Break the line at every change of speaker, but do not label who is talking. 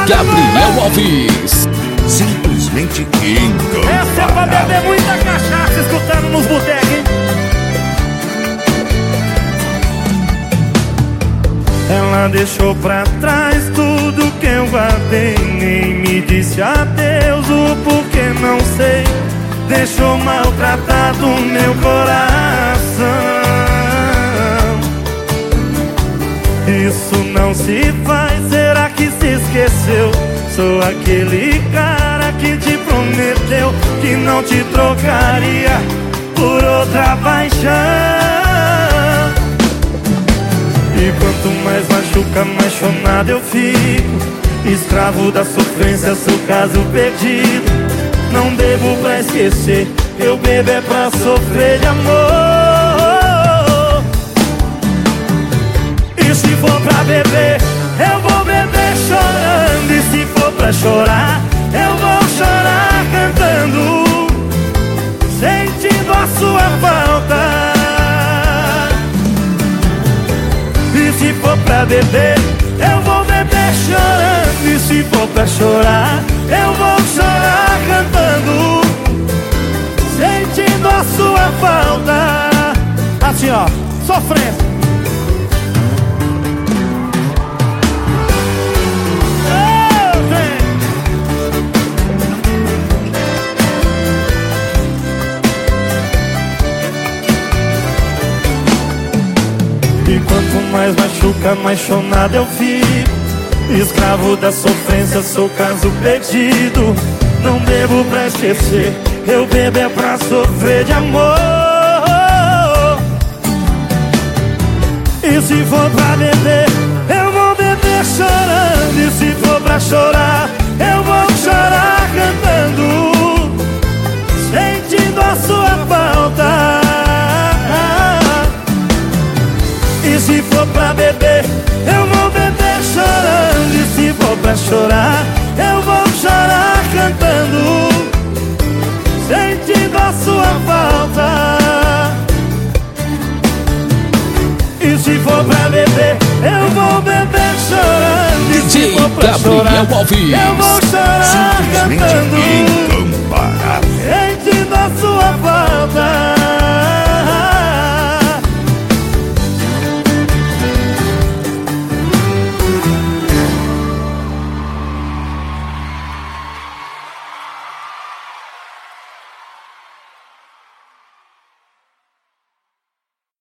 Gabriel Alves.
Simplesmente incomparável.
Essa é pra beber muita cachaça escutando nos botecos, hein? Ela deixou pra trás tudo que eu guardei, nem me disse adeus, o porquê não sei. Deixou maltratado meu coração. Isso não se faz, será que se esqueceu? Sou aquele cara que te prometeu que não te trocaria por outra paixão. E quanto mais machuca, mais chonado eu fico, escravo da sofrência, sou caso perdido. Não bebo pra esquecer, eu bebo é pra sofrer de amor. E se for pra beber, eu vou beber chorando. E se for pra chorar, eu vou chorar cantando, sentindo a sua falta. E se for pra beber, eu vou beber chorando. E se for pra chorar, eu vou chorar cantando, sentindo a sua falta. Assim ó, sofrendo. E quanto mais machuca, mais chonado eu fico, escravo da sofrência, sou caso perdido. Não bebo pra esquecer, eu bebo é pra sofrer de amor. E se for pra beber, eu vou beber chorando. E se for pra chorar, eu vou chorar cantando, sentindo a sua falta. E se for pra beber, eu vou beber chorando. E se for pra chorar, eu vou chorar cantando, sentindo a sua falta. E se for pra beber, eu vou beber chorando. E se for pra chorar, eu vou chorar cantando,
incomparável.
sentindo a sua falta.